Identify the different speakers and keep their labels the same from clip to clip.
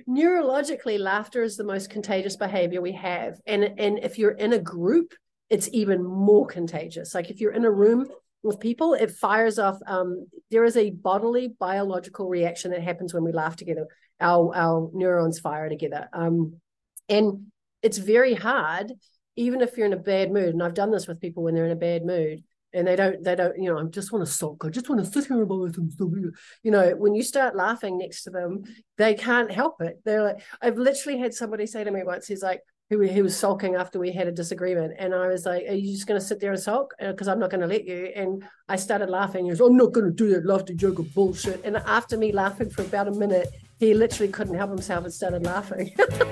Speaker 1: neurologically, laughter is the most contagious behavior we have. And if you're in a group, it's even more contagious. Like if you're in a room with people, it fires off. There is a bodily biological reaction that happens when we laugh together. Our neurons fire together. And it's very hard, even if you're in a bad mood. And I've done this with people when they're in a bad mood. And they don't, I just want to sulk. I just want to sit here by myself. When you start laughing next to them, they can't help it. They're like, I've literally had somebody say to me once, he's like, he was sulking after we had a disagreement. And I was like, are you just going to sit there and sulk? Because I'm not going to let you. And I started laughing. He was, I'm not going to do that laughter joke of bullshit. And after me laughing for about a minute, he literally couldn't help himself and started laughing.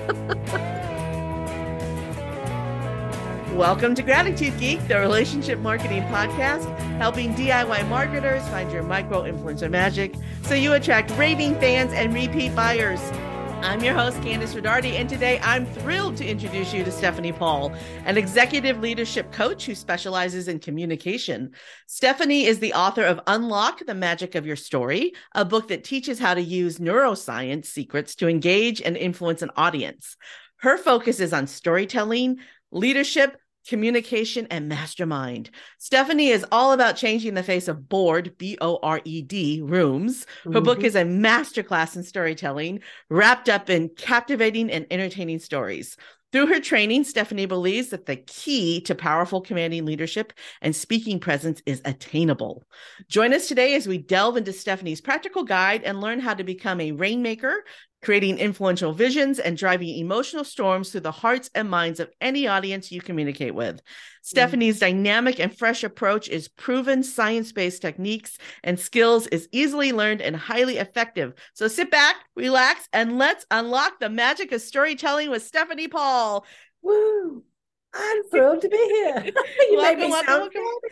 Speaker 2: Welcome to Gratitude Geek, the relationship marketing podcast, helping DIY marketers find your micro-influencer magic so you attract raving fans and repeat buyers. I'm your host, Candice Rodardi, and today I'm thrilled to introduce you to Stephanie Paul, an executive leadership coach who specializes in communication. Stephanie is the author of Unlock the Magic of Your Story, a book that teaches how to use neuroscience secrets to engage and influence an audience. Her focus is on storytelling, leadership, communication, and mastermind. Stephanie is all about changing the face of bored, B-O-R-E-D, rooms. Her book is a masterclass in storytelling, wrapped up in captivating and entertaining stories. Through her training, Stephanie believes that the key to powerful commanding leadership and speaking presence is attainable. Join us today as we delve into Stephanie's practical guide and learn how to become a rainmaker, creating influential visions and driving emotional storms through the hearts and minds of any audience you communicate with. Stephanie's dynamic and fresh approach is proven science-based techniques and skills, is easily learned and highly effective. So sit back, relax, and let's unlock the magic of storytelling with Stephanie Paul.
Speaker 1: Woo! I'm thrilled to be here. You made me sound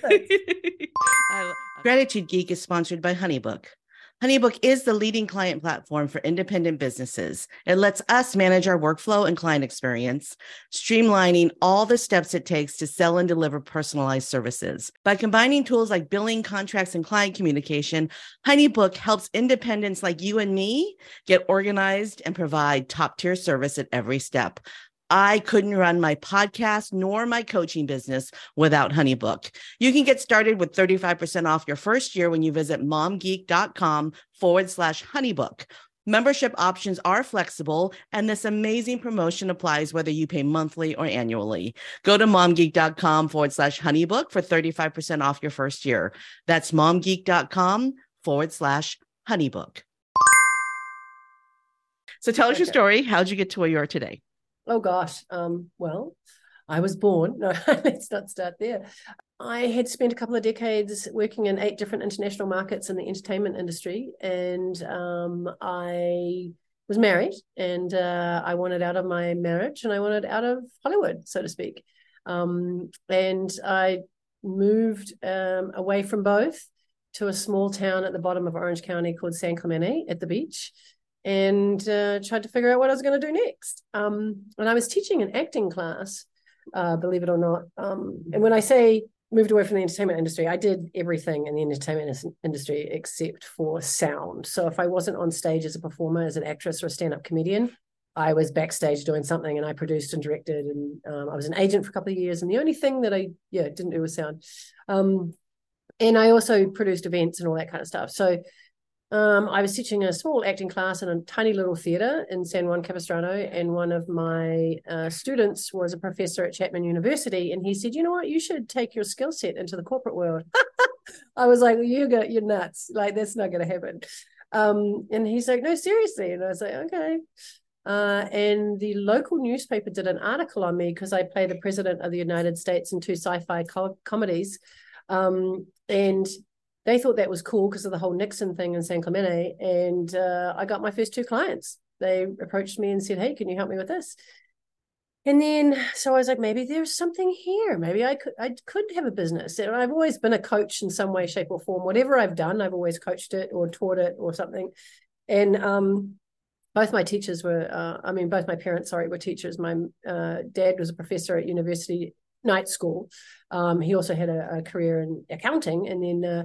Speaker 3: Gratitude Geek is sponsored by HoneyBook. HoneyBook is the leading client platform for independent businesses. It lets us manage our workflow and client experience, streamlining all the steps it takes to sell and deliver personalized services. By combining tools like billing, contracts, and client communication, HoneyBook helps independents like you and me get organized and provide top-tier service at every step. I couldn't run my podcast nor my coaching business without HoneyBook. You can get started with 35% off your first year when you visit momgeek.com/honeybook. Membership options are flexible, and this amazing promotion applies whether you pay monthly or annually. Go to momgeek.com/honeybook for 35% off your first year. That's momgeek.com/honeybook.
Speaker 2: So tell us your story. How'd you get to where you are today?
Speaker 1: Oh gosh. Well, I was born. No, let's not start there. I had spent a couple of decades working in 8 different international markets in the entertainment industry, and I was married, and I wanted out of my marriage, and I wanted out of Hollywood, so to speak. And I moved away from both to a small town at the bottom of Orange County called San Clemente at the beach, and tried to figure out what I was going to do next. And I was teaching an acting class, believe it or not. And when I say moved away from the entertainment industry, I did everything in the entertainment industry except for sound. So if I wasn't on stage as a performer, as an actress or a stand-up comedian, I was backstage doing something, and I produced and directed, and I was an agent for a couple of years. And the only thing that I didn't do was sound. And I also produced events and all that kind of stuff. So I was teaching a small acting class in a tiny little theater in San Juan Capistrano, and one of my students was a professor at Chapman University, and he said, you know what, you should take your skill set into the corporate world. I was like, you're nuts. Like, that's not going to happen. And he's like, no, seriously. And I was like, okay. And the local newspaper did an article on me because I play the president of the United States in 2 sci-fi comedies. And they thought that was cool because of the whole Nixon thing in San Clemente. And I got my first 2 clients. They approached me and said, hey, can you help me with this? And then, so I was like, maybe there's something here. Maybe I could have a business. And I've always been a coach in some way, shape, or form. Whatever I've done, I've always coached it or taught it or something. And both my teachers were, both my parents, were teachers. My dad was a professor at university night school. He also had a career in accounting. And then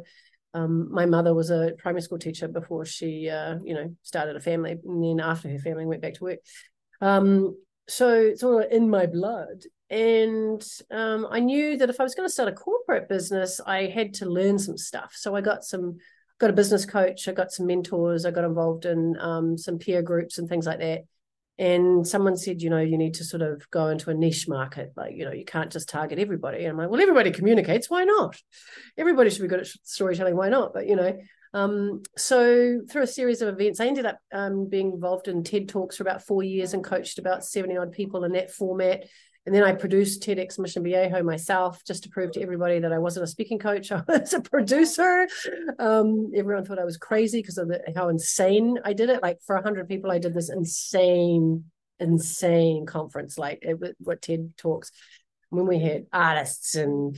Speaker 1: My mother was a primary school teacher before she, started a family, and then after her family went back to work. So it's all in my blood. And I knew that if I was going to start a corporate business, I had to learn some stuff. So I got a business coach, I got some mentors, I got involved in some peer groups and things like that. And someone said, you need to sort of go into a niche market. Like, you can't just target everybody. And I'm like, well, everybody communicates. Why not? Everybody should be good at storytelling. Why not? But, so through a series of events, I ended up being involved in TED Talks for about 4 years and coached about 70 odd people in that format. And then I produced TEDx Mission Viejo myself, just to prove to everybody that I wasn't a speaking coach. I was a producer. Everyone thought I was crazy because of how insane I did it. Like for 100 people, I did this insane conference, what TED Talks. When we had artists and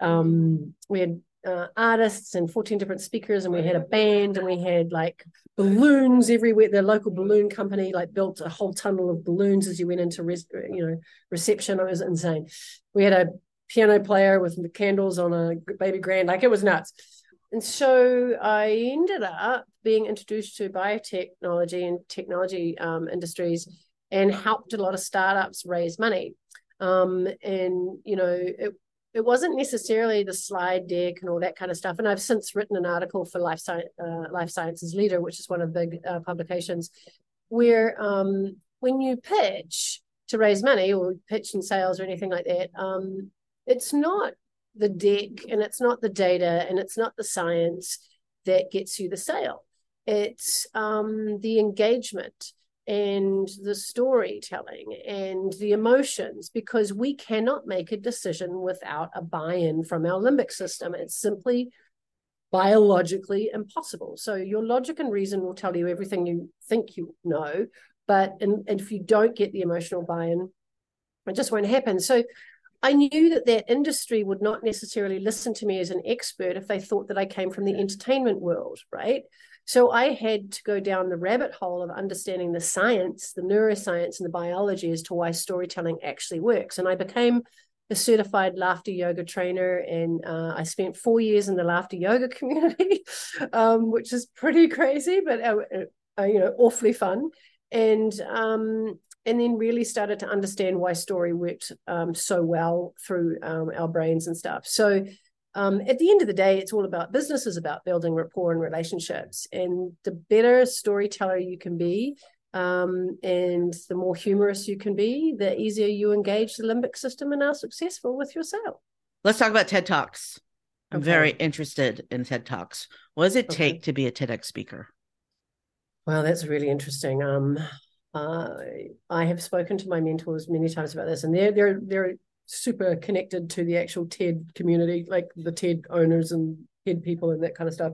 Speaker 1: artists and 14 different speakers, and we had a band, and we had like balloons everywhere. The local balloon company built a whole tunnel of balloons as you went into reception. It was insane. We had a piano player with the candles on a baby grand. It was nuts. And so I ended up being introduced to biotechnology and technology industries, and helped a lot of startups raise money. It wasn't necessarily the slide deck and all that kind of stuff. And I've since written an article for Life Sciences Leader, which is one of the big publications, where when you pitch to raise money or pitch in sales or anything like that, it's not the deck and it's not the data and it's not the science that gets you the sale. It's the engagement and the storytelling and the emotions, because we cannot make a decision without a buy-in from our limbic system. It's simply biologically impossible. So your logic and reason will tell you everything you think you know, but if you don't get the emotional buy-in, it just won't happen. So I knew that industry would not necessarily listen to me as an expert if they thought that I came from the entertainment world, right? So I had to go down the rabbit hole of understanding the science, the neuroscience, and the biology as to why storytelling actually works. And I became a certified laughter yoga trainer, and I spent 4 years in the laughter yoga community, which is pretty crazy, but awfully fun. And then really started to understand why story worked so well through our brains and stuff. So at the end of the day, it's all about business, is about building rapport and relationships. And the better storyteller you can be, and the more humorous you can be, the easier you engage the limbic system and are successful with your sale.
Speaker 3: Let's talk about TED Talks. I'm very interested in TED Talks. What does it take to be a TEDx speaker?
Speaker 1: Well, that's really interesting. I have spoken to my mentors many times about this, and they're super connected to the actual TED community, like the TED owners and TED people and that kind of stuff.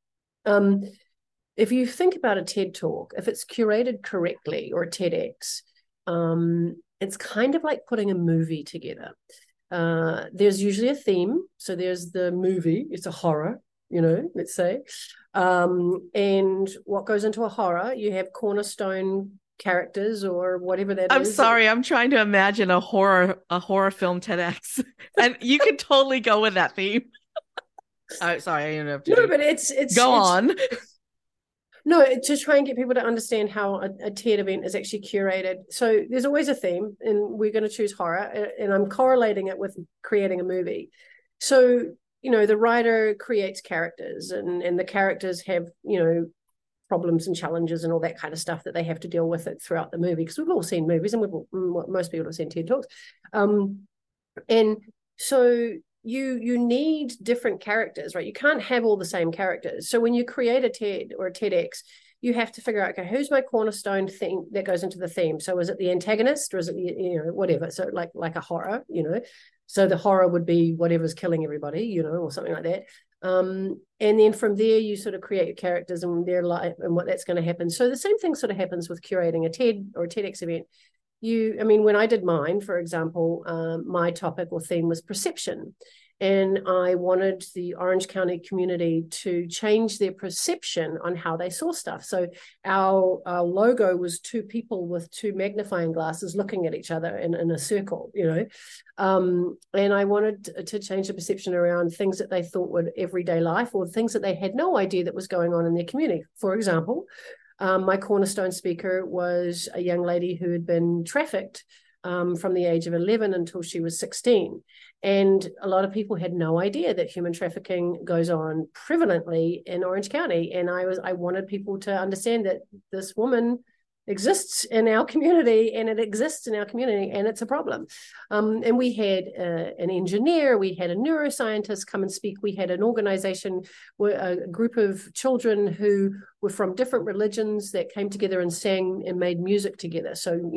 Speaker 1: If you think about a TED Talk, if it's curated correctly, or a TEDx, it's kind of like putting a movie together. There's usually a theme. So there's the movie, it's a horror, let's say. And what goes into a horror, you have cornerstone characters or whatever that is.
Speaker 2: I'm sorry, I'm trying to imagine a horror film TEDx, and you could totally go with that theme. Sorry, I interrupted.
Speaker 1: No, but it's
Speaker 2: go on.
Speaker 1: No, to try and get people to understand how a TED event is actually curated. So there's always a theme, and we're going to choose horror, and I'm correlating it with creating a movie. So the writer creates characters, and the characters have problems and challenges and all that kind of stuff that they have to deal with it throughout the movie, because we've all seen movies, and most people have seen TED Talks, and so you need different characters, right? You can't have all the same characters. So when you create a TED or a TEDx, you have to figure out, okay, who's my cornerstone thing that goes into the theme? So is it the antagonist, or is it whatever? So like a horror, so the horror would be whatever's killing everybody, or something like that. And then from there, you sort of create your characters and their life and what that's going to happen. So the same thing sort of happens with curating a TED or a TEDx event. When I did mine, for example, my topic or theme was perception. And I wanted the Orange County community to change their perception on how they saw stuff. So our logo was two people with two magnifying glasses looking at each other in a circle, and I wanted to change the perception around things that they thought were everyday life, or things that they had no idea that was going on in their community. For example, my cornerstone speaker was a young lady who had been trafficked from the age of 11 until she was 16. And a lot of people had no idea that human trafficking goes on prevalently in Orange County. And I wanted people to understand that this woman exists in our community, and it exists in our community, and it's a problem. And we had an engineer, we had a neuroscientist come and speak. We had an organization, a group of children who were from different religions that came together and sang and made music together. So,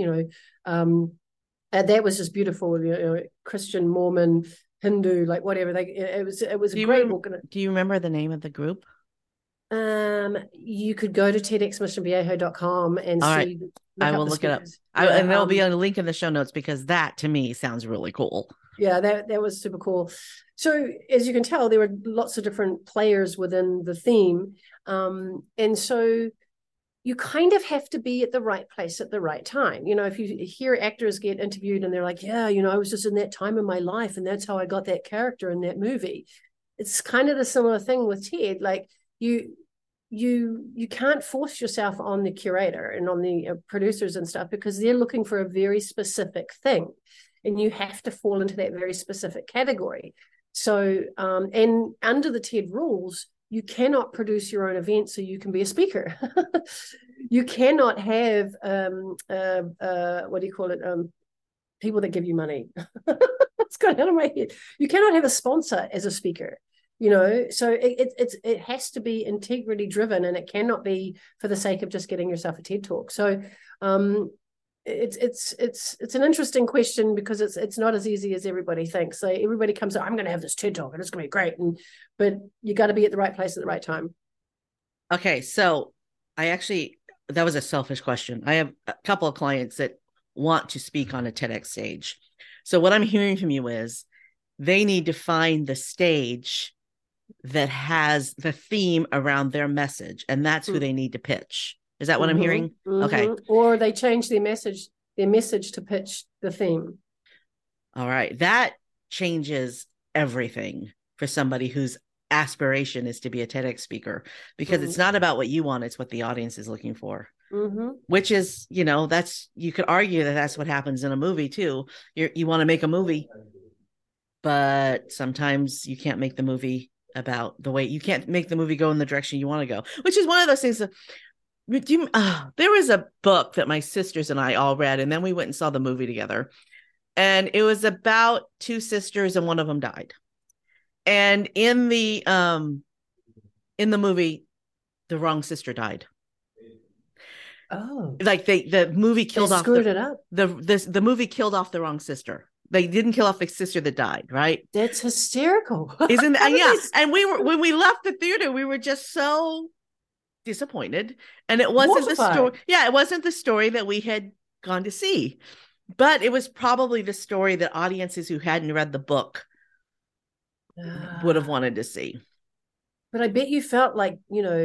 Speaker 1: that was just beautiful. Christian, Mormon, Hindu, like whatever. It was a great.
Speaker 3: Do you remember the name of the group?
Speaker 1: You could go to TEDxMissionViejo.com and
Speaker 3: all
Speaker 1: see.
Speaker 3: Right. I will look it up. And there'll be a link in the show notes, because that to me sounds really cool.
Speaker 1: Yeah, that was super cool. So as you can tell, there were lots of different players within the theme, and so you kind of have to be at the right place at the right time. If you hear actors get interviewed and they're like, yeah, I was just in that time in my life, and that's how I got that character in that movie. It's kind of the similar thing with TED. Like you can't force yourself on the curator and on the producers and stuff, because they're looking for a very specific thing, and you have to fall into that very specific category. So, and under the TED rules, you cannot produce your own event so you can be a speaker. You cannot have what do you call it? People that give you money. It's gone out of my head. You cannot have a sponsor as a speaker. So it has to be integrity driven, and it cannot be for the sake of just getting yourself a TED talk. So it's an interesting question, because it's not as easy as everybody thinks. So everybody comes out, I'm going to have this TED talk and it's going to be great, but you got to be at the right place at the right time.
Speaker 3: Okay, so that was a selfish question. I have a couple of clients that want to speak on a TEDx stage. So what I'm hearing from you is they need to find the stage that has the theme around their message, and that's who they need to pitch. Is that what I'm hearing? Okay.
Speaker 1: Or they change their message to pitch the theme.
Speaker 3: All right. That changes everything for somebody whose aspiration is to be a TEDx speaker, because it's not about what you want, it's what the audience is looking for. Which is, you could argue that that's what happens in a movie too. You want to make a movie, but sometimes you can't make the movie about you can't make the movie go in the direction you want to go, which is one of those things that, there was a book that my sisters and I all read, and then we went and saw the movie together, and it was about two sisters, and one of them died. And in the movie, the wrong sister died.
Speaker 1: Oh,
Speaker 3: like the movie killed off
Speaker 1: it up.
Speaker 3: The movie killed off the wrong sister. They didn't kill off the sister that died, right?
Speaker 1: That's hysterical.
Speaker 3: Isn't that? Yeah. And when we left the theater, we were just so disappointed. And it wasn't the story. Yeah, it wasn't the story that we had gone to see. But it was probably the story that audiences who hadn't read the book would have wanted to see.
Speaker 1: But I bet you felt like,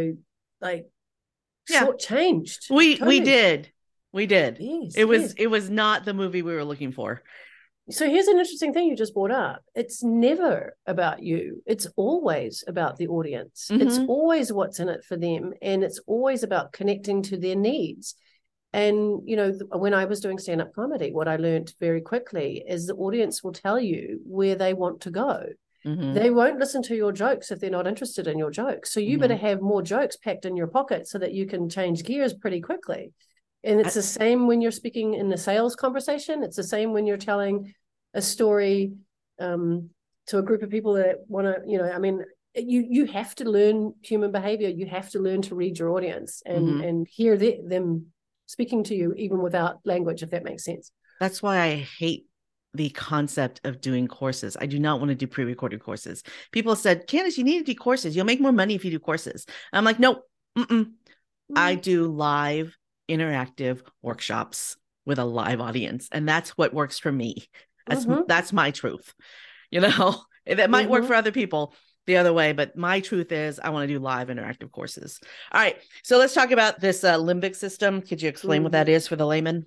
Speaker 1: shortchanged.
Speaker 3: We did.
Speaker 1: Yes,
Speaker 3: It was not the movie we were looking for.
Speaker 1: So here's an interesting thing you just brought up. It's never about you. It's always about the audience. It's always what's in it for them. And it's always about connecting to their needs. And, when I was doing stand-up comedy, what I learned very quickly is the audience will tell you where they want to go. They won't listen to your jokes if they're not interested in your jokes. So you better have more jokes packed in your pocket so that you can change gears pretty quickly. And it's the same when you're speaking in the sales conversation. It's the same when you're telling a story to a group of people that want to, you have to learn human behavior. You have to learn to read your audience and hear them speaking to you even without language, if that makes sense.
Speaker 3: That's why I hate the concept of doing courses. I do not want to do pre-recorded courses. People said, Candace, you need to do courses. You'll make more money if you do courses. I'm like, nope. I do live interactive workshops with a live audience. And that's what works for me. That's my truth. That might work for other people the other way, but my truth is I want to do live interactive courses. All right. So let's talk about this limbic system. Could you explain what that is for the layman?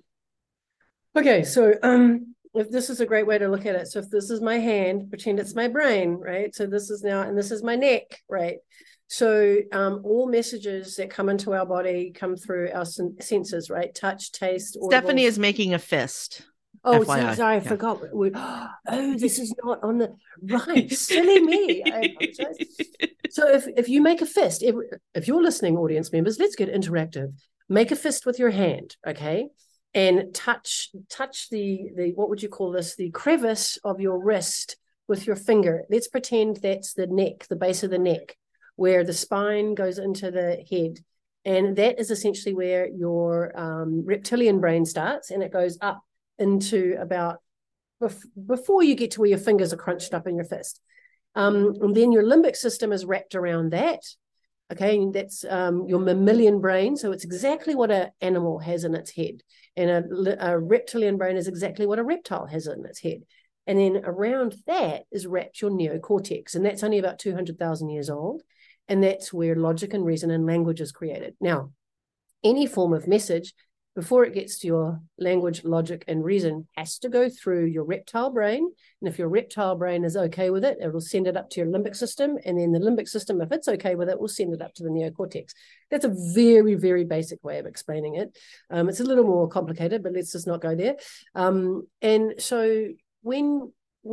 Speaker 1: Okay. So if this is a great way to look at it. So if this is my hand, pretend it's my brain, right? So this is now, and this is my neck, right? So all messages that come into our body come through our senses, right? Touch, taste, audible.
Speaker 3: Stephanie is making a fist.
Speaker 1: Oh, sorry, I forgot. Oh, this is not on the right. Silly me. I apologize. So if you make a fist, if you're listening, audience members, let's get interactive. Make a fist with your hand, okay? And touch the what would you call this? The crevice of your wrist with your finger. Let's pretend that's the neck, the base of the neck, where the spine goes into the head. And that is essentially where your reptilian brain starts, and it goes up into about before you get to where your fingers are crunched up in your fist. And then your limbic system is wrapped around that. Okay, and that's your mammalian brain. So it's exactly what an animal has in its head. And a reptilian brain is exactly what a reptile has in its head. And then around that is wrapped your neocortex. And that's only about 200,000 years old. And that's where logic and reason and language is created. Now, any form of message, before it gets to your language, logic, and reason, has to go through your reptile brain. And if your reptile brain is okay with it, it will send it up to your limbic system. And then the limbic system, if it's okay with it, will send it up to the neocortex. That's a very, very basic way of explaining it. It's a little more complicated, but let's just not go there. And so when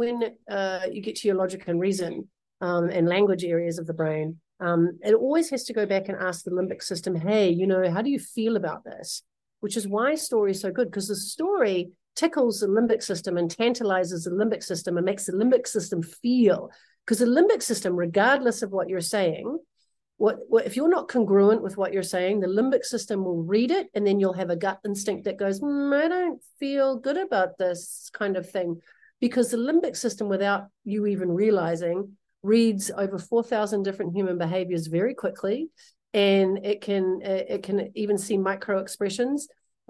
Speaker 1: you get to your logic and reason and language areas of the brain, it always has to go back and ask the limbic system, hey, how do you feel about this? Which is why story is so good, because the story tickles the limbic system and tantalizes the limbic system and makes the limbic system feel. Because the limbic system, regardless of what you're saying, what if you're not congruent with what you're saying, the limbic system will read it, and then you'll have a gut instinct that goes, I don't feel good about this kind of thing. Because the limbic system, without you even realizing, reads over 4,000 different human behaviors very quickly. And it can even see micro expressions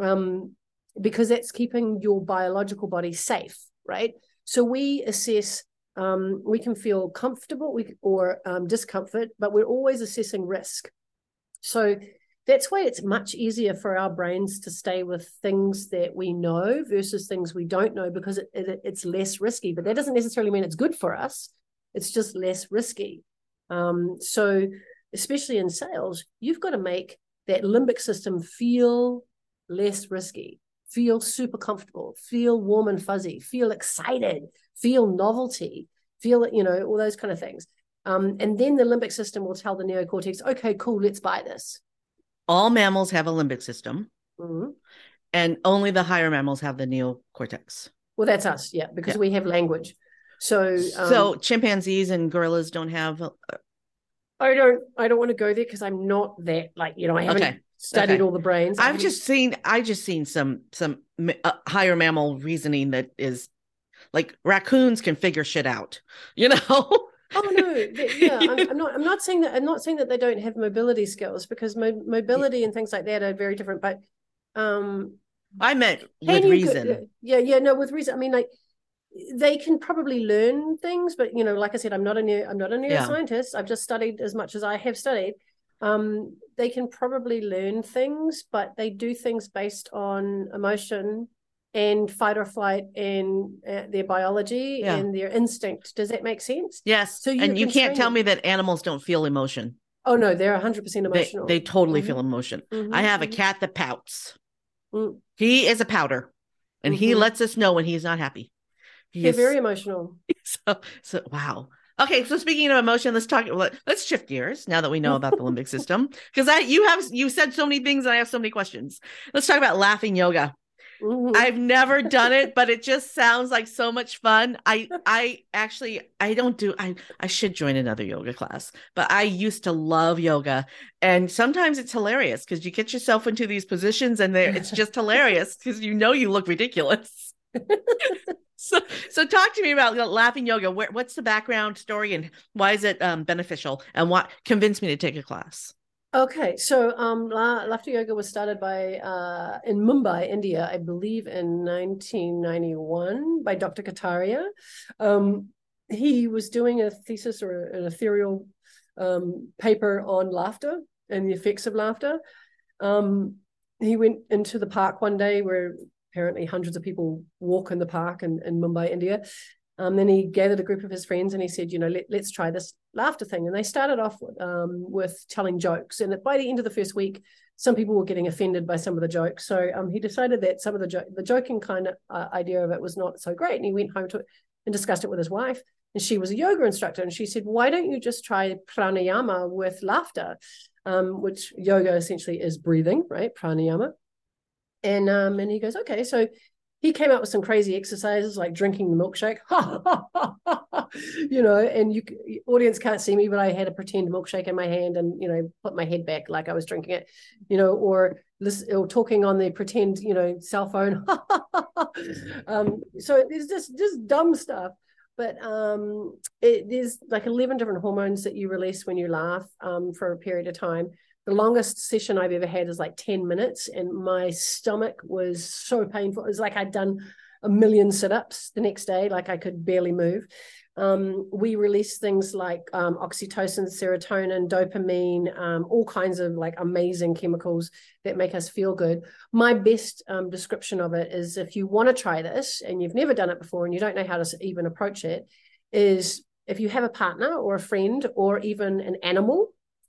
Speaker 1: because that's keeping your biological body safe, right? So we assess, we can feel comfortable or discomfort, but we're always assessing risk. So that's why it's much easier for our brains to stay with things that we know versus things we don't know, because it's less risky. But that doesn't necessarily mean it's good for us. It's just less risky. So especially in sales, you've got to make that limbic system feel less risky, feel super comfortable, feel warm and fuzzy, feel excited, feel novelty, feel, all those kind of things. And then the limbic system will tell the neocortex, okay, cool, let's buy this.
Speaker 3: All mammals have a limbic system, and only the higher mammals have the neocortex.
Speaker 1: Well, that's us, yeah, because we have language. So
Speaker 3: chimpanzees and gorillas don't have...
Speaker 1: I don't want to go there because I'm not that, I haven't studied all the brains.
Speaker 3: I just seen some higher mammal reasoning that is like raccoons can figure shit out, Oh
Speaker 1: no, yeah, I'm not saying that. I'm not saying that they don't have mobility skills, because mobility and things like that are very different. But
Speaker 3: I meant with reason.
Speaker 1: With reason. I mean, they can probably learn things, but like I said, I'm not a neuroscientist. I've just studied as much as I have studied. They can probably learn things, but they do things based on emotion and fight or flight and their biology and their instinct. Does that make sense?
Speaker 3: Yes. So you can't tell me that animals don't feel emotion.
Speaker 1: Oh no, they're 100% emotional.
Speaker 3: They totally feel emotion. I have a cat that pouts. He is a pouter, and he lets us know when he's not happy.
Speaker 1: They're very emotional.
Speaker 3: So wow. Okay, so speaking of emotion, let's shift gears now that we know about the limbic system, because you said so many things and I have so many questions. Let's talk about laughing yoga. I've never done it, but it just sounds like so much fun. I should join another yoga class, but I used to love yoga, and sometimes it's hilarious because you get yourself into these positions and it's just hilarious because you look ridiculous. So talk to me about laughing yoga. What's the background story and why is it beneficial, and what convinced me to take a class?
Speaker 1: Okay, so laughter yoga was started by in Mumbai, India, I believe in 1991 by Dr. Kataria. he was doing a thesis or an ethereal paper on laughter and the effects of laughter. He went into the park one day where apparently hundreds of people walk in the park in Mumbai, India. Then he gathered a group of his friends and he said, let's try this laughter thing. And they started off with telling jokes. And by the end of the first week, some people were getting offended by some of the jokes. So he decided that some of the joking kind of idea of it was not so great. And he went home and discussed it with his wife. And she was a yoga instructor. And she said, why don't you just try pranayama with laughter, which yoga essentially is breathing, right? Pranayama. And he goes, okay. So he came up with some crazy exercises like drinking the milkshake, and audience can't see me, but I had a pretend milkshake in my hand and, put my head back like I was drinking it, or talking on the pretend, cell phone. So there's just dumb stuff. But there's like 11 different hormones that you release when you laugh for a period of time. The longest session I've ever had is like 10 minutes, and my stomach was so painful. It was like I'd done a million sit-ups the next day, like I could barely move. We release things like oxytocin, serotonin, dopamine, all kinds of like amazing chemicals that make us feel good. My best description of it is, if you want to try this and you've never done it before and you don't know how to even approach it, is if you have a partner or a friend or even an animal,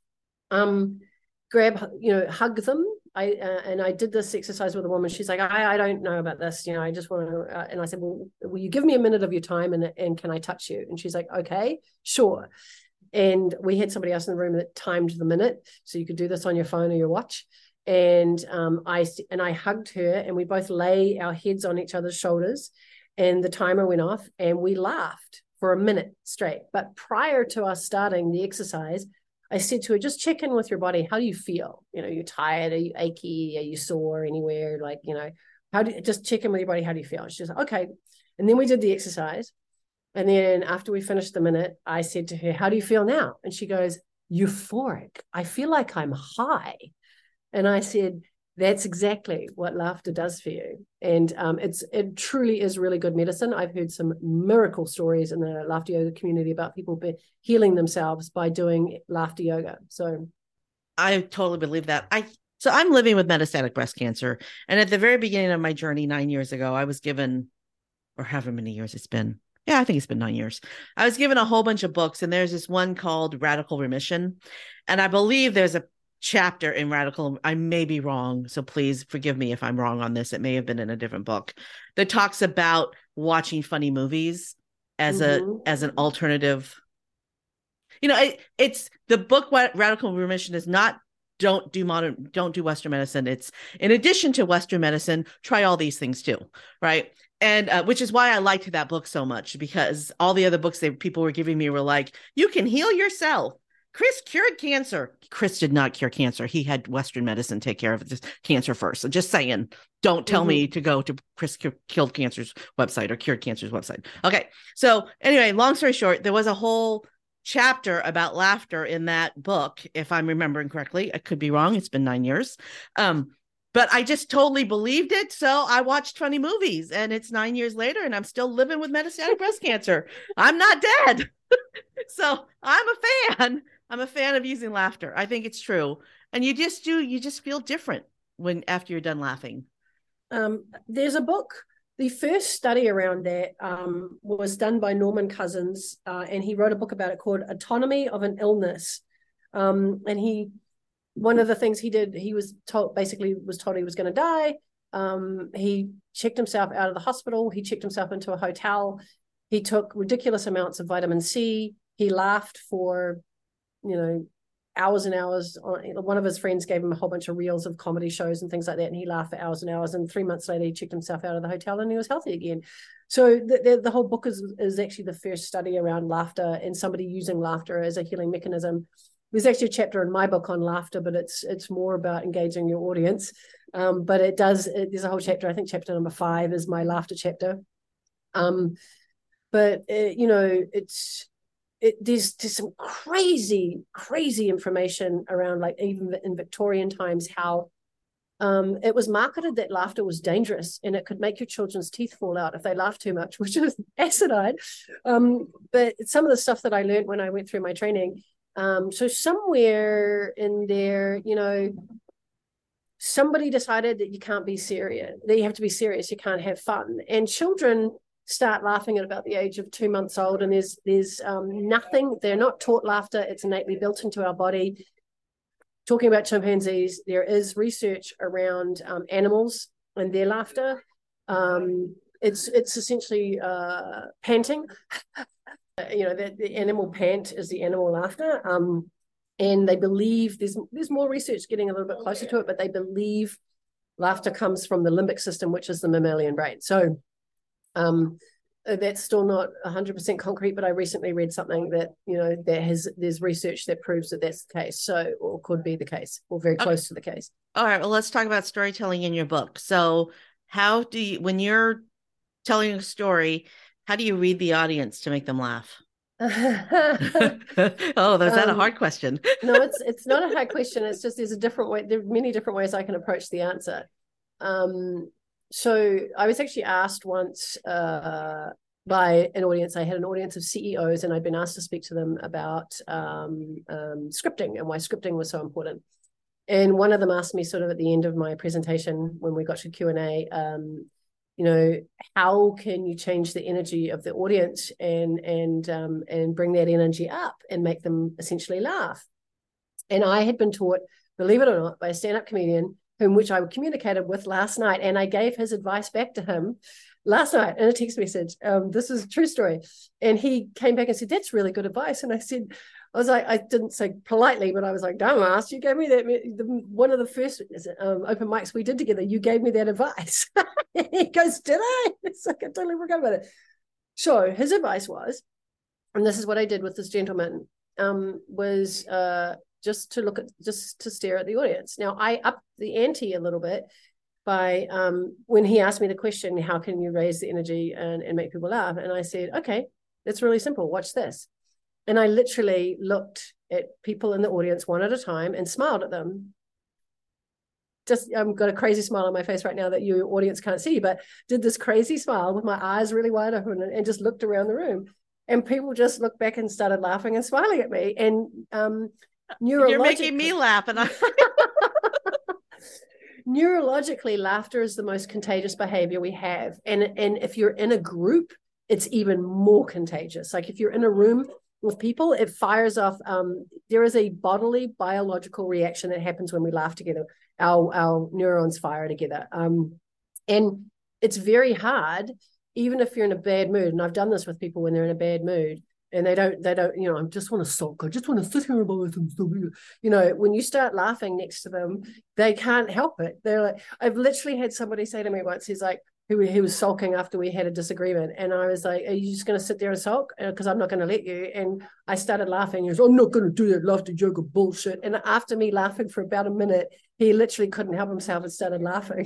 Speaker 1: hug them. I did this exercise with a woman. She's like, I don't know about this. I just want to, and I said, well, will you give me a minute of your time and can I touch you? And she's like, okay, sure. And we had somebody else in the room that timed the minute. So you could do this on your phone or your watch. And I hugged her and we both lay our heads on each other's shoulders and the timer went off and we laughed for a minute straight. But prior to us starting the exercise, I said to her, just check in with your body. How do you feel? You're tired? Are you achy? Are you sore anywhere? Just check in with your body. How do you feel? She was like, okay. And then we did the exercise. And then after we finished the minute, I said to her, how do you feel now? And she goes, euphoric. I feel like I'm high. And I said, that's exactly what laughter does for you. And it truly is really good medicine. I've heard some miracle stories in the laughter yoga community about people healing themselves by doing laughter yoga. So
Speaker 3: I totally believe that. So I'm living with metastatic breast cancer. And at the very beginning of my journey 9 years ago, I was given, or however many years it's been. Yeah, I think it's been 9 years. I was given a whole bunch of books, and there's this one called Radical Remission. And I believe there's a chapter in Radical, I may be wrong, so please forgive me if I'm wrong on this. It may have been in a different book that talks about watching funny movies as an alternative. It's the book. What Radical Remission is not. Don't do Western medicine. It's in addition to Western medicine, try all these things too, right? And which is why I liked that book so much, because all the other books that people were giving me were like, you can heal yourself. Chris cured cancer. Chris did not cure cancer. He had Western medicine take care of this cancer first. So just saying, don't tell me to go to Chris Killed Cancer's website or Cured Cancer's website. Okay. So anyway, long story short, there was a whole chapter about laughter in that book, if I'm remembering correctly. I could be wrong. It's been 9 years. But I just totally believed it. So I watched funny movies, and it's 9 years later and I'm still living with metastatic breast cancer. I'm not dead. So I'm a fan. I'm a fan of using laughter. I think it's true. And you just feel different after you're done laughing.
Speaker 1: There's a book. The first study around that was done by Norman Cousins, and he wrote a book about it called Autonomy of an Illness. And one of the things he did, he was told he was going to die. He checked himself out of the hospital. He checked himself into a hotel. He took ridiculous amounts of vitamin C. He laughed for, hours and hours. One of his friends gave him a whole bunch of reels of comedy shows and things like that, and he laughed for hours and hours. And 3 months later, he checked himself out of the hotel and he was healthy again. So the whole book is actually the first study around laughter and somebody using laughter as a healing mechanism. There's actually a chapter in my book on laughter, but it's more about engaging your audience. But there's a whole chapter. I think chapter number 5 is my laughter chapter. But there's some crazy information around, like even in Victorian times, how it was marketed that laughter was dangerous and it could make your children's teeth fall out if they laughed too much, which is asinine. But some of the stuff that I learned when I went through my training, so somewhere in there, somebody decided that you can't be serious, that you have to be serious, you can't have fun. And children start laughing at about the age of 2 months old, and there's nothing, they're not taught laughter, it's innately built into our body. Talking about chimpanzees, there is research around animals and their laughter. It's essentially panting. The animal pant is the animal laughter. And they believe there's more research getting a little bit closer to it, but they believe laughter comes from the limbic system, which is the mammalian brain. So that's still not 100% concrete, but I recently read something that, there's research that proves that that's the case. So, or could be the case, or very close to the case.
Speaker 3: All right. Well, let's talk about storytelling in your book. So how do you, when you're telling a story, how do you read the audience to make them laugh? Oh, is that a hard question?
Speaker 1: No, it's not a hard question. It's just there's a different way. There are many different ways I can approach the answer. So I was actually asked once by an audience. I had an audience of CEOs, and I'd been asked to speak to them about scripting and why scripting was so important. And one of them asked me sort of at the end of my presentation when we got to Q&A, how can you change the energy of the audience and bring that energy up and make them essentially laugh? And I had been taught, believe it or not, by a stand-up comedian which I communicated with last night, and I gave his advice back to him last night in a text message. This is a true story. And he came back and said, that's really good advice. And I was like, I didn't say politely, but I was like, dumbass, you gave me that. One of the first open mics we did together, you gave me that advice. And he goes, did I? It's like, I totally forgot about it. So his advice was, and this is what I did with this gentleman, was just to stare at the audience. Now I upped the ante a little bit by when he asked me the question, how can you raise the energy and make people laugh? And I said, okay, it's really simple. Watch this. And I literally looked at people in the audience one at a time and smiled at them. I've got a crazy smile on my face right now that your audience can't see, but did this crazy smile with my eyes really wide open and just looked around the room. And people just looked back and started laughing and smiling at me. And
Speaker 3: you're making me laugh. And
Speaker 1: neurologically, laughter is the most contagious behavior we have. And if you're in a group, it's even more contagious. Like if you're in a room with people, it fires off. There is a bodily biological reaction that happens when we laugh together. Our neurons fire together. And it's very hard, even if you're in a bad mood. And I've done this with people when they're in a bad mood. And they don't, I just want to sulk. I just want to sit here by them. When you start laughing next to them, they can't help it. They're like, I've literally had somebody say to me once, he's like, he was sulking after we had a disagreement. And I was like, are you just going to sit there and sulk? Because I'm not going to let you. And I started laughing. He was, I'm not going to do that laughter joke of bullshit. And after me laughing for about a minute, he literally couldn't help himself and started laughing.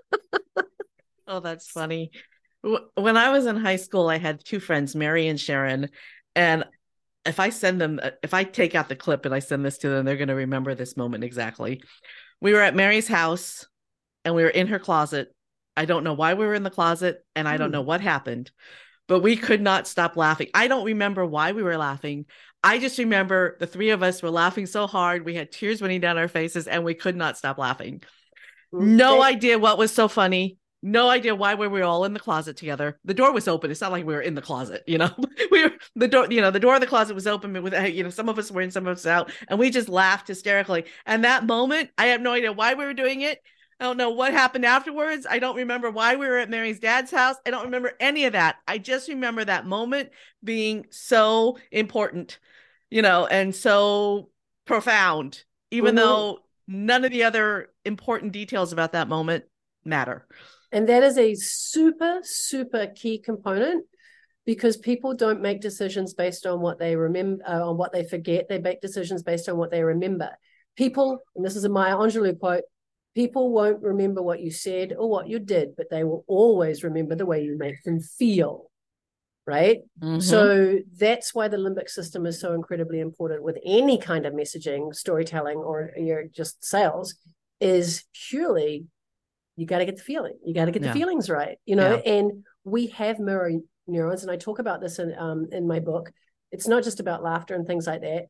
Speaker 3: Oh, that's funny. When I was in high school, I had two friends, Mary and Sharon. And if I take out the clip and I send this to them, they're going to remember this moment exactly. We were at Mary's house and we were in her closet. I don't know why we were in the closet and I don't know what happened, but we could not stop laughing. I don't remember why we were laughing. I just remember the three of us were laughing so hard. We had tears running down our faces and we could not stop laughing. No idea what was so funny. No idea why we were all in the closet together. The door was open. It's not like we were in the closet, the door of the closet was open with, some of us were in, some of us out, and we just laughed hysterically. And that moment, I have no idea why we were doing it. I don't know what happened afterwards. I don't remember why we were at Mary's dad's house. I don't remember any of that. I just remember that moment being so important, and so profound, even though none of the other important details about that moment matter.
Speaker 1: And that is a super, super key component, because people don't make decisions based on what they remember, on what they forget. They make decisions based on what they remember. People, and this is a Maya Angelou quote, people won't remember what you said or what you did, but they will always remember the way you make them feel, right? Mm-hmm. So that's why the limbic system is so incredibly important with any kind of messaging, storytelling, or just sales, is purely, you got to get the feeling. You got to get the feelings right, and we have mirror neurons. And I talk about this in my book. It's not just about laughter and things like that.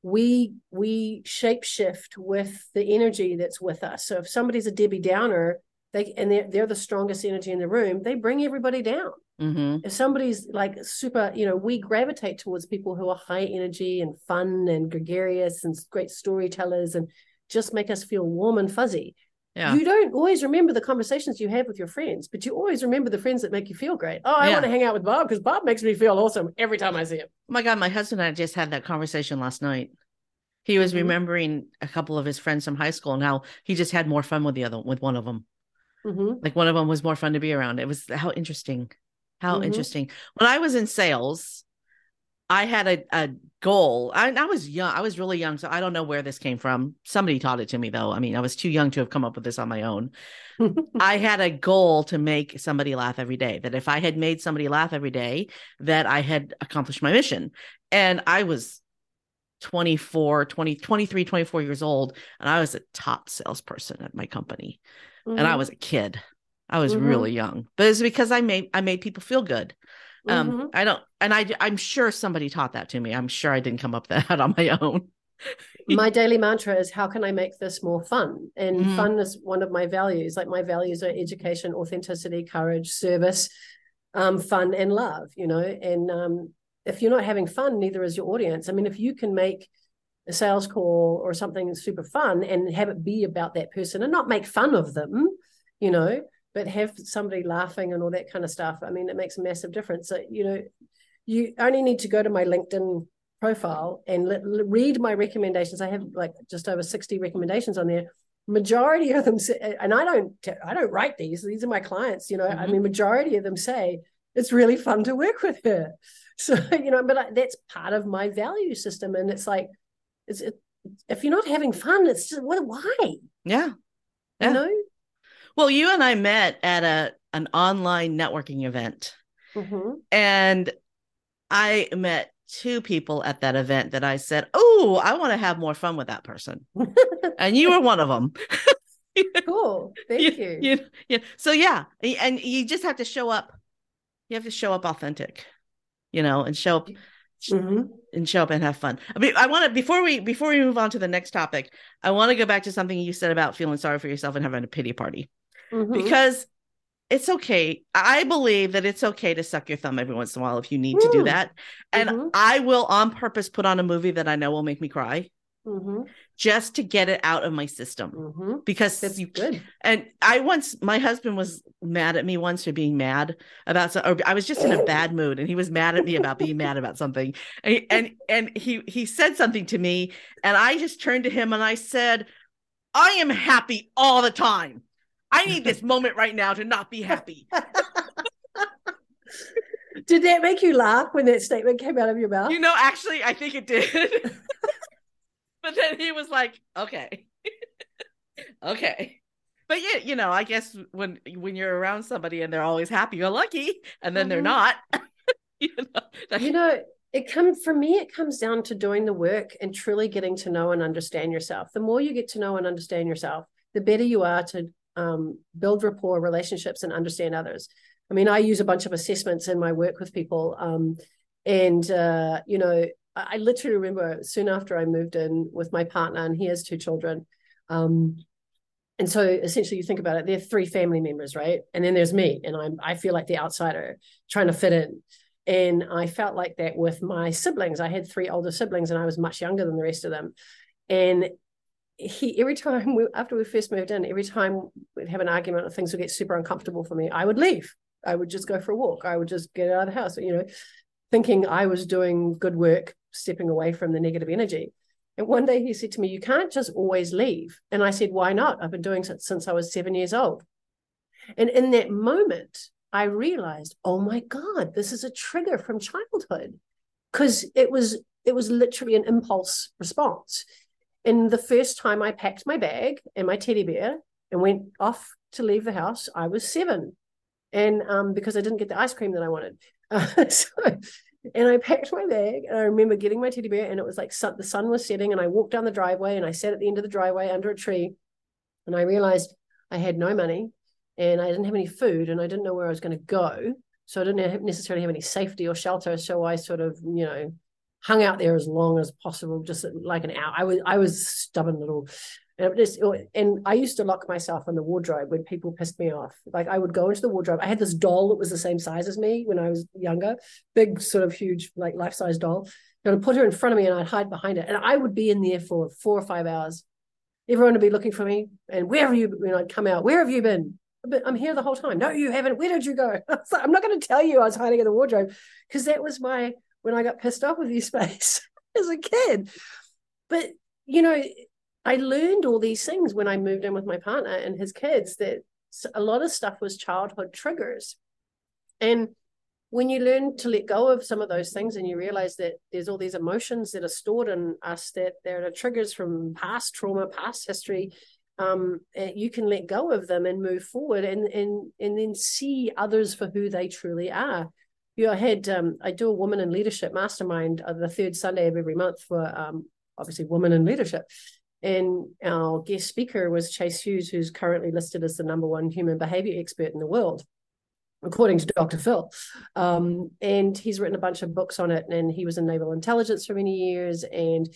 Speaker 1: We shape shift with the energy that's with us. So if somebody's a Debbie Downer, they're the strongest energy in the room, they bring everybody down.
Speaker 3: Mm-hmm.
Speaker 1: If somebody's like super, we gravitate towards people who are high energy and fun and gregarious and great storytellers and just make us feel warm and fuzzy. Yeah. You don't always remember the conversations you have with your friends, but you always remember the friends that make you feel great. I want to hang out with Bob because Bob makes me feel awesome every time I see him.
Speaker 3: Oh my God, my husband and I just had that conversation last night. He was remembering a couple of his friends from high school and how he just had more fun with one of them. Mm-hmm. Like one of them was more fun to be around. It was how interesting. Interesting. When I was in sales, I had a goal. I was young. I was really young. So I don't know where this came from. Somebody taught it to me though. I mean, I was too young to have come up with this on my own. I had a goal to make somebody laugh every day, that if I had made somebody laugh every day, that I had accomplished my mission. And I was 23, 24 years old. And I was a top salesperson at my company. Mm-hmm. And I was a kid. I was really young, but it's because I made people feel good. I'm sure somebody taught that to me. I'm sure I didn't come up with that on my own.
Speaker 1: My daily mantra is, how can I make this more fun? And fun is one of my values. Like my values are education, authenticity, courage, service, fun, and love, and if you're not having fun, neither is your audience. I mean, if you can make a sales call or something super fun and have it be about that person and not make fun of them, but have somebody laughing and all that kind of stuff. I mean, it makes a massive difference. So, you only need to go to my LinkedIn profile and read my recommendations. I have like just over 60 recommendations on there. Majority of them say, and I don't write these are my clients, I mean, majority of them say it's really fun to work with her. So, but that's part of my value system. And it's like, if you're not having fun, it's just, why?
Speaker 3: Yeah. Well, you and I met at an online networking event, and I met two people at that event that I said, "Oh, I want to have more fun with that person," and you were one of them.
Speaker 1: Cool, thank you.
Speaker 3: Yeah. So yeah, and you just have to show up. You have to show up authentic, and show up. And show up and have fun. I mean, I want to before we move on to the next topic, I want to go back to something you said about feeling sorry for yourself and having a pity party. Because it's okay. I believe that it's okay to suck your thumb every once in a while if you need to do that. And I will on purpose put on a movie that I know will make me cry just to get it out of my system. Because
Speaker 1: that's good.
Speaker 3: And my husband was mad at me once for being mad about or I was just in a bad mood and he was mad at me about being mad about something. And he said something to me and I just turned to him and I said, I am happy all the time. I need this moment right now to not be happy.
Speaker 1: Did that make you laugh when that statement came out of your mouth?
Speaker 3: Actually, I think it did. But then he was like, okay. Okay. But yeah, I guess when you're around somebody and they're always happy, you're lucky. And then they're not.
Speaker 1: It comes down to doing the work and truly getting to know and understand yourself. The more you get to know and understand yourself, the better you are to build rapport, relationships, and understand others. I mean, I use a bunch of assessments in my work with people. I literally remember soon after I moved in with my partner, and he has 2 children. And so essentially you think about it, there are 3 family members, right? And then there's me, and I feel like the outsider trying to fit in. And I felt like that with my siblings. I had 3 older siblings and I was much younger than the rest of them. And every time after we first moved in, every time we'd have an argument or things would get super uncomfortable for me, I would leave. I would just go for a walk. I would just get out of the house, thinking I was doing good work, stepping away from the negative energy. And one day he said to me, you can't just always leave. And I said, why not? I've been doing it since I was 7 years old. And in that moment, I realized, oh my God, this is a trigger from childhood, because it was literally an impulse response. And the first time I packed my bag and my teddy bear and went off to leave the house, I was 7. And because I didn't get the ice cream that I wanted. And I packed my bag and I remember getting my teddy bear and it was like the sun was setting and I walked down the driveway and I sat at the end of the driveway under a tree And I realized I had no money and I didn't have any food and I didn't know where I was going to go. So I didn't necessarily have any safety or shelter. So I sort of, hung out there as long as possible, just like an hour. I was stubborn little. And I used to lock myself in the wardrobe when people pissed me off. Like I would go into the wardrobe. I had this doll that was the same size as me when I was younger, big, sort of huge, like life-size doll. I would put her in front of me and I'd hide behind it. And I would be in there for 4 or 5 hours. Everyone would be looking for me. And where have you been? I'd come out. Where have you been? I'm here the whole time. No, you haven't. Where did you go? I'm not going to tell you I was hiding in the wardrobe, because that was when I got pissed off with you space as a kid. But, I learned all these things when I moved in with my partner and his kids, that a lot of stuff was childhood triggers. And when you learn to let go of some of those things and you realize that there's all these emotions that are stored in us, that there are triggers from past trauma, past history, you can let go of them and move forward and then see others for who they truly are. I do a woman in leadership mastermind the third Sunday of every month for obviously women in leadership. And our guest speaker was Chase Hughes, who's currently listed as the #1 human behavior expert in the world, according to Dr. Phil. And he's written a bunch of books on it, and he was in naval intelligence for many years. And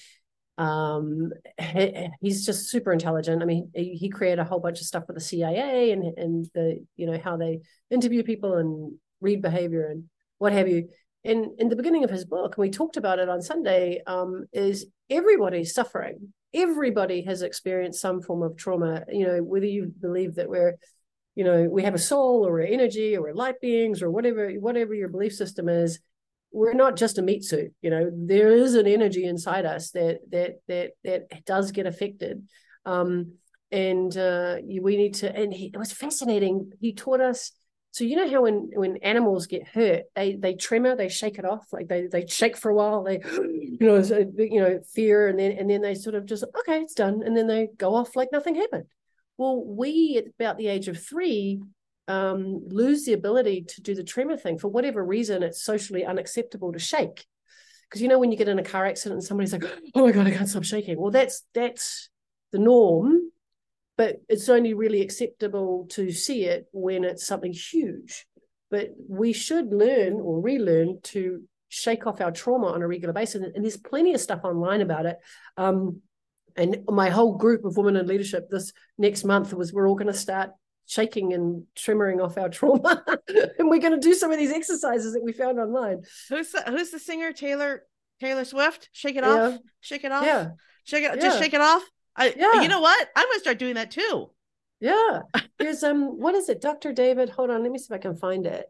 Speaker 1: he's just super intelligent. I mean, he created a whole bunch of stuff with the CIA and the, how they interview people and read behavior and what have you. And in the beginning of his book, and we talked about it on Sunday, is everybody's suffering. Everybody has experienced some form of trauma, whether you believe that we have a soul or we're energy or we're light beings or whatever your belief system is. We're not just a meat suit. There is an energy inside us that does get affected. We need to, and it was fascinating. He taught us, so how when animals get hurt, they tremor, they shake it off, like they shake for a while, they fear, and then they sort of just, okay, it's done, and then they go off like nothing happened. Well, we at about the age of 3 lose the ability to do the tremor thing. For whatever reason, it's socially unacceptable to shake, because when you get in a car accident and somebody's like, oh my god, I can't stop shaking. Well, that's the norm. But it's only really acceptable to see it when it's something huge. But we should learn or relearn to shake off our trauma on a regular basis. And there's plenty of stuff online about it. And my whole group of women in leadership this next month we're all going to start shaking and tremoring off our trauma. And we're going to do some of these exercises that we found online.
Speaker 2: Who's the singer? Taylor Swift? Shake it off. Shake it off.
Speaker 1: Yeah.
Speaker 2: Just shake it off. You know what? I'm going to start doing that too.
Speaker 1: Yeah. There's what is it? Dr. David. Hold on. Let me see if I can find it.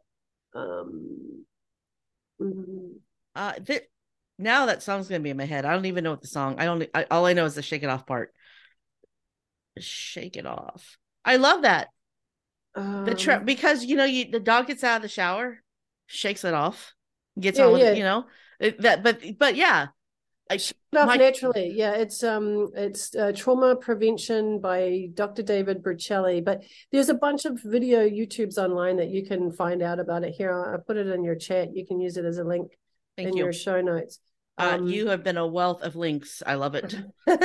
Speaker 2: Now that song's going to be in my head. I don't even know what the song. All I know is the shake it off part. Shake it off. I love that. Because the dog gets out of the shower, shakes it off, gets on with it, but yeah.
Speaker 1: Naturally, yeah. It's trauma prevention by Dr. David Berceli. But there's a bunch of video YouTubes online that you can find out about it. Here, I put it in your chat. You can use it as a link in your show notes.
Speaker 2: You have been a wealth of links. I love it.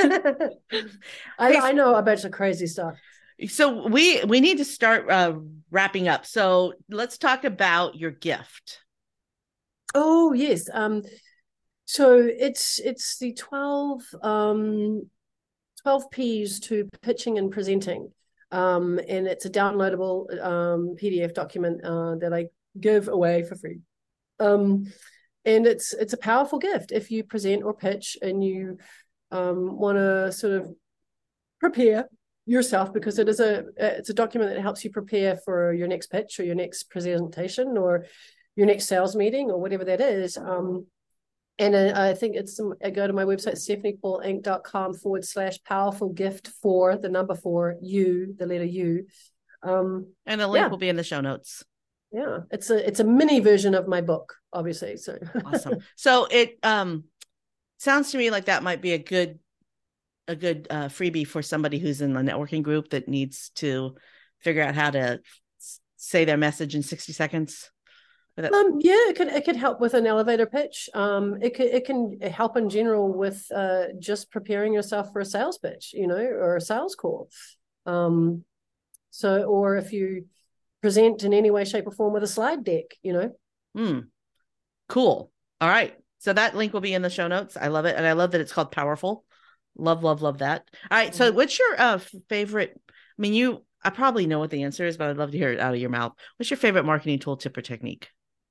Speaker 1: I know a bunch of crazy stuff.
Speaker 2: So we need to start wrapping up. So let's talk about your gift.
Speaker 1: Oh yes. So it's the 12 P's to pitching and presenting. And it's a downloadable PDF document that I give away for free. And it's a powerful gift if you present or pitch and you want to sort of prepare yourself, because it's a document that helps you prepare for your next pitch or your next presentation or your next sales meeting or whatever that is. And I think I go to my website, stephaniepaulinc.com/powerful gift for the number 4 U, the letter U.
Speaker 2: And the link will be in the show notes.
Speaker 1: Yeah. It's a mini version of my book, obviously. So
Speaker 2: awesome. So it sounds to me like that might be a good freebie for somebody who's in the networking group that needs to figure out how to say their message in 60 seconds.
Speaker 1: It could help with an elevator pitch. It can help in general with just preparing yourself for a sales pitch, or a sales call. So, or if you present in any way, shape, or form with a slide deck,
Speaker 3: Cool. All right. So that link will be in the show notes. I love it. And I love that it's called Powerful. Love, love, love that. All right. So what's your favorite? I mean, I probably know what the answer is, but I'd love to hear it out of your mouth. What's your favorite marketing tool, tip, or technique?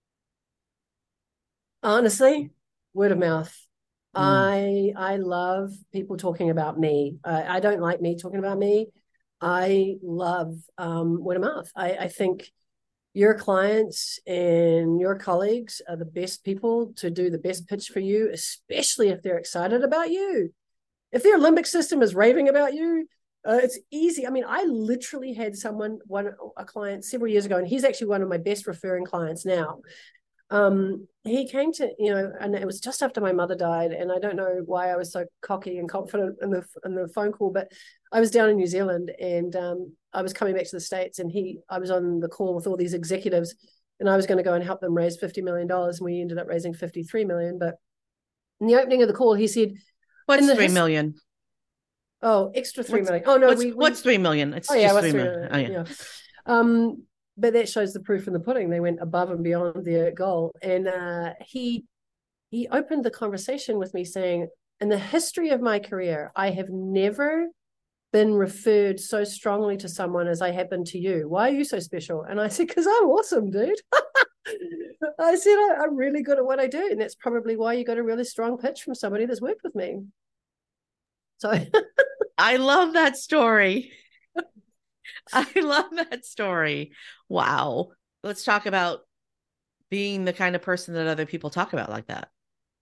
Speaker 1: Honestly, word of mouth. I love people talking about me. I don't like me talking about me. I love word of mouth. I think your clients and your colleagues are the best people to do the best pitch for you, especially if they're excited about you. If their limbic system is raving about you, it's easy. I mean, I literally had a client several years ago, and he's actually one of my best referring clients now. He came to, and it was just after my mother died, and I don't know why I was so cocky and confident in the phone call, but I was down in New Zealand, and I was coming back to the States, and I was on the call with all these executives, and I was going to go and help them raise $50 million, and we ended up raising $53 million. But in the opening of the call, he said,
Speaker 3: "What's $3 million?
Speaker 1: Oh, extra $3 million. Oh no,
Speaker 3: what's $3 million? It's just $3 million.
Speaker 1: Oh yeah. But that shows the proof in the pudding. They went above and beyond their goal. And he opened the conversation with me saying, in the history of my career, I have never been referred so strongly to someone as I have been to you. Why are you so special? And I said, because I'm awesome, dude. I said, I'm really good at what I do. And that's probably why you got a really strong pitch from somebody that's worked with me. So
Speaker 3: I love that story. I love that story. Wow. Let's talk about being the kind of person that other people talk about like that.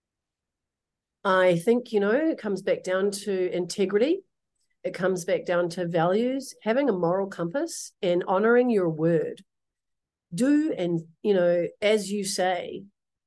Speaker 1: I think, it comes back down to integrity. It comes back down to values, having a moral compass and honoring your word. Do, and, as you say,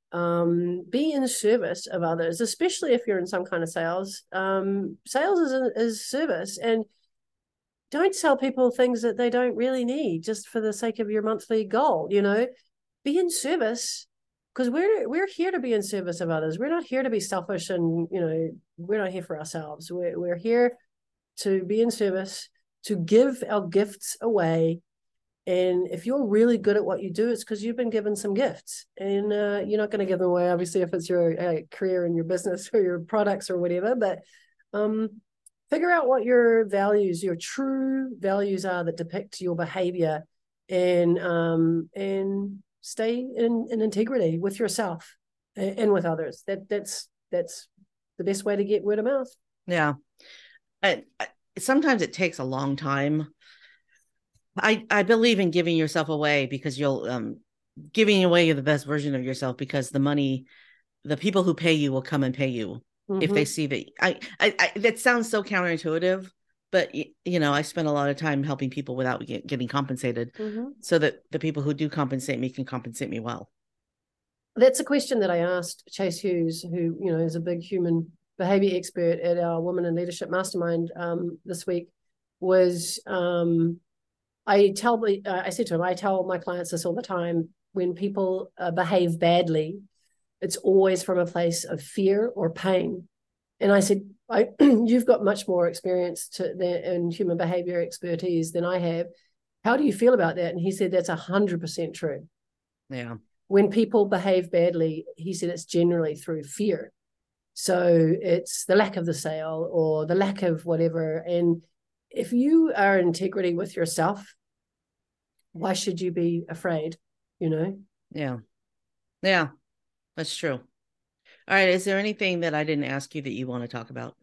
Speaker 1: be in service of others, especially if you're in some kind of sales. Sales is service, and don't sell people things that they don't really need just for the sake of your monthly goal. Be in service, because we're here to be in service of others. We're not here to be selfish, and we're not here for ourselves. We're here to be in service, to give our gifts away. And if you're really good at what you do, it's because you've been given some gifts, and you're not going to give them away, obviously, if it's your career and your business or your products or whatever. But figure out what your values, your true values are that depict your behavior, and stay in integrity with yourself and with others. That's the best way to get word of mouth.
Speaker 3: Yeah. Sometimes it takes a long time. I believe in giving yourself away, because you'll giving away the best version of yourself, because the people who pay you will come and pay you if they see that. I that sounds so counterintuitive, but I spend a lot of time helping people without getting compensated, so that the people who do compensate me can compensate me well.
Speaker 1: That's a question that I asked Chase Hughes, who is a big human behavior expert at our Women in Leadership Mastermind this week. Was I said to him, I tell my clients this all the time: when people behave badly, it's always from a place of fear or pain. And I said, you've got much more experience in human behavior expertise than I have. How do you feel about that? And he said, that's 100% true.
Speaker 3: Yeah.
Speaker 1: When people behave badly, he said, it's generally through fear. So it's the lack of the sale or the lack of whatever. And if you are in integrity with yourself, why should you be afraid?
Speaker 3: Yeah. That's true. All right. Is there anything that I didn't ask you that you want to talk about?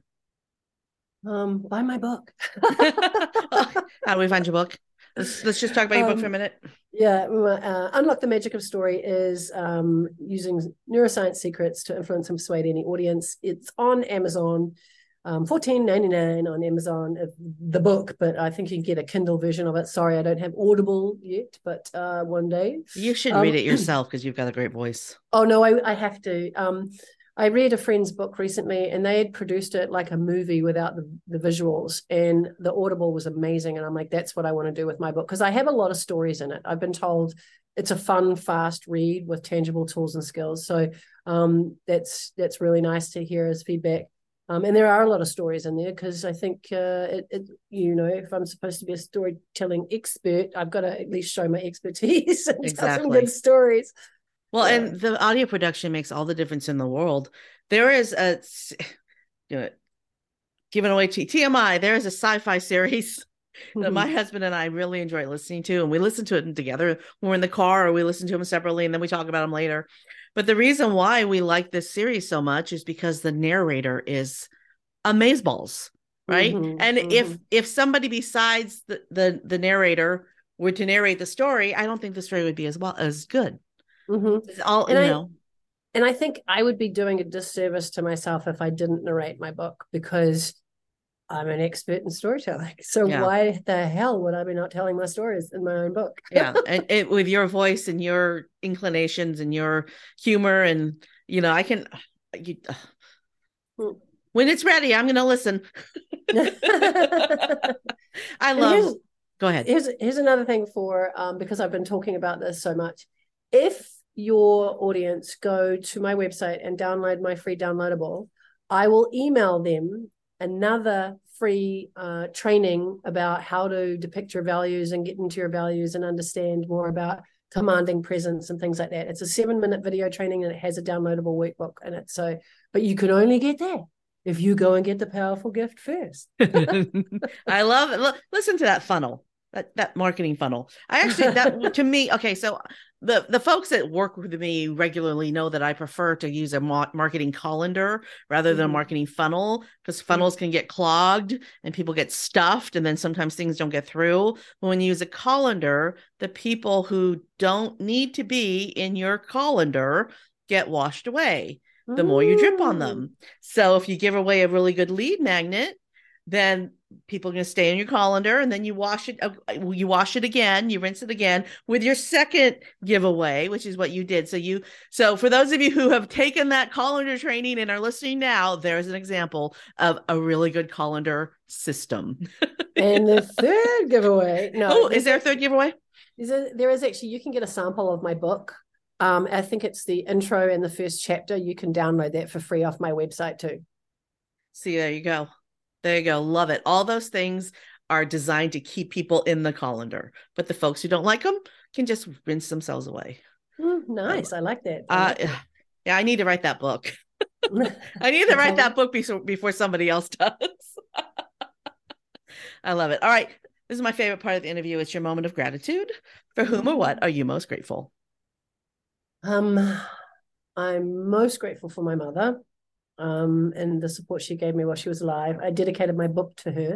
Speaker 1: Buy my book.
Speaker 3: How do we find your book? Let's just talk about your book for a minute.
Speaker 1: Yeah. Unlock the Magic of Story is using neuroscience secrets to influence and persuade any audience. It's on Amazon. $14.99 on Amazon, the book, but I think you can get a Kindle version of it. Sorry, I don't have Audible yet, but one day.
Speaker 3: You should read it yourself, because you've got a great voice.
Speaker 1: Oh, no, I have to. I read a friend's book recently, and they had produced it like a movie without the visuals, and the Audible was amazing. And I'm like, that's what I want to do with my book, because I have a lot of stories in it. I've been told it's a fun, fast read with tangible tools and skills. So that's really nice to hear as feedback. And there are a lot of stories in there because I think, if I'm supposed to be a storytelling expert, I've got to at least show my expertise and tell some good stories.
Speaker 3: Well, and the audio production makes all the difference in the world. There is giving away TMI, there is a sci-fi series that my husband and I really enjoy listening to, and we listen to it together when we're in the car, or we listen to them separately and then we talk about them later. But the reason why we like this series so much is because the narrator is amazeballs, right? And if somebody besides the narrator were to narrate the story, I don't think the story would be as good. It's all,
Speaker 1: and I think I would be doing a disservice to myself if I didn't narrate my book, because I'm an expert in storytelling. So why the hell would I be not telling my stories in my own book?
Speaker 3: And with your voice and your inclinations and your humor, and when it's ready, I'm going to listen. Go ahead.
Speaker 1: Here's another thing because I've been talking about this so much. If your audience go to my website and download my free downloadable, I will email them another free training about how to depict your values and get into your values and understand more about commanding presence and things like that. It's a 7-minute video training, and it has a downloadable workbook in it. So, but you can only get that if you go and get the powerful gift first.
Speaker 3: I love it. Listen to that funnel, that marketing funnel. That to me, okay, so the folks that work with me regularly know that I prefer to use a marketing colander rather than a marketing funnel, because funnels can get clogged and people get stuffed, and then sometimes things don't get through. But when you use a colander, the people who don't need to be in your colander get washed away the more you drip on them. So if you give away a really good lead magnet, then people are going to stay in your colander, and then you wash it again, you rinse it again with your second giveaway, which is what you did. So for those of you who have taken that colander training and are listening now, there's an example of a really good colander system.
Speaker 1: And the third giveaway.
Speaker 3: Is there a third giveaway?
Speaker 1: There is actually, you can get a sample of my book. I think it's the intro and the first chapter. You can download that for free off my website too.
Speaker 3: See, there you go. There you go. Love it. All those things are designed to keep people in the colander, but the folks who don't like them can just rinse themselves away.
Speaker 1: Nice. I like that.
Speaker 3: Yeah, I need to write that book. I need to write that book before somebody else does. I love it. All right. This is my favorite part of the interview. It's your moment of gratitude. For whom or what are you most grateful?
Speaker 1: I'm most grateful for my mother. And the support she gave me while she was alive. I dedicated my book to her.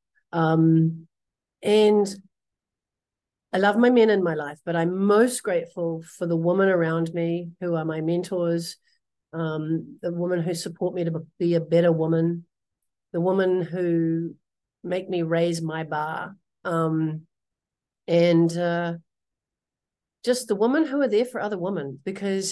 Speaker 1: And I love my men in my life, but I'm most grateful for the women around me who are my mentors, the women who support me to be a better woman, the women who make me raise my bar, and just the women who are there for other women, because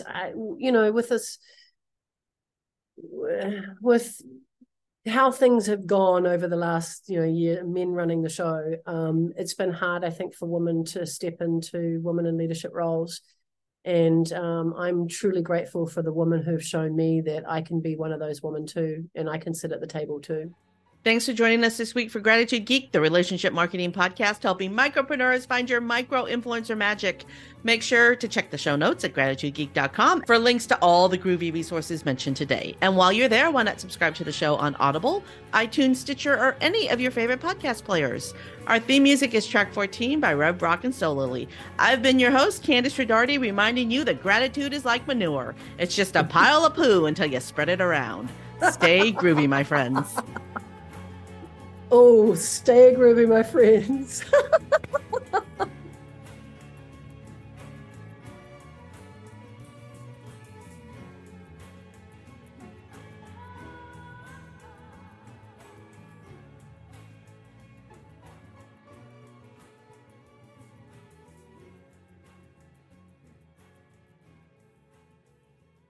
Speaker 1: with how things have gone over the last year, men running the show, it's been hard, I think, for women to step into women in leadership roles. And I'm truly grateful for the women who've shown me that I can be one of those women too, and I can sit at the table too.
Speaker 3: Thanks for joining us this week for Gratitude Geek, the relationship marketing podcast, helping micropreneurs find your micro-influencer magic. Make sure to check the show notes at gratitudegeek.com for links to all the groovy resources mentioned today. And while you're there, why not subscribe to the show on Audible, iTunes, Stitcher, or any of your favorite podcast players? Our theme music is track 14 by Rev Brock and Solily. I've been your host, Candice Ridardi, reminding you that gratitude is like manure. It's just a pile of poo until you spread it around. Stay groovy, my friends.
Speaker 1: Oh, stay groovy, my friends.